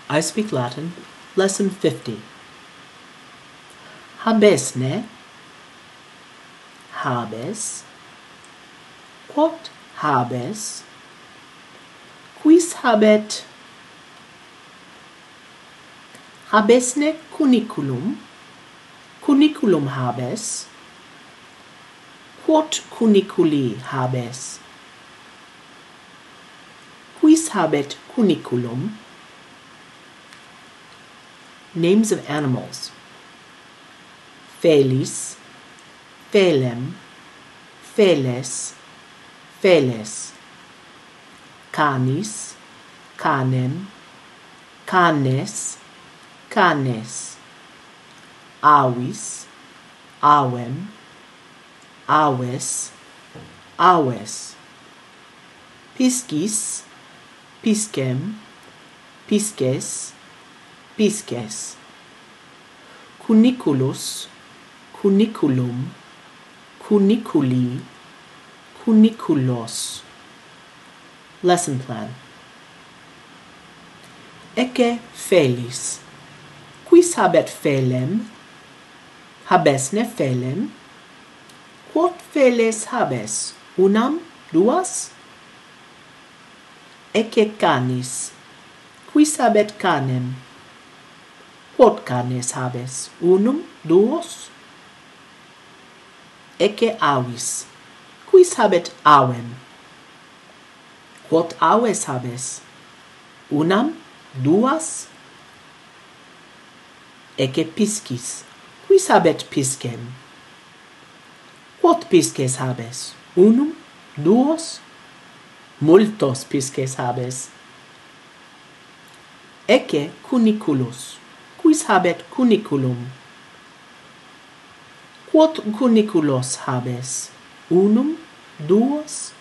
I Speak Latin, Lesson 50. Habesne, habes, quod habes, quis habet, habesne cuniculum, cuniculum habes, quod cuniculi habes, quis habet cuniculum. Names of animals: Felis, Felem, Feles, Feles. Canis, Canem, Canes, Canes. Avis, Avem, Aves, Aves. Piscis, Piscem, Pisces, Pisces. Cuniculus, Cuniculum, Cuniculi, Cuniculos. Lesson plan. Ecce felis. Quis habet felem? Habesne felem? Quod feles habes? Unam? Duas? Ecce canis. Quis habet canem? Quod canes habes? Unum? Duos? Ecce avis. Quis habet avem? Quod aves habes? Unam? Duas? Ecce piscis. Quis habet piscem? Quod pisces habes? Unum? Duos? Multos pisces habes. Ecce cuniculus. Quis habet cuniculum? Quod cuniculos habes? Unum? Duos?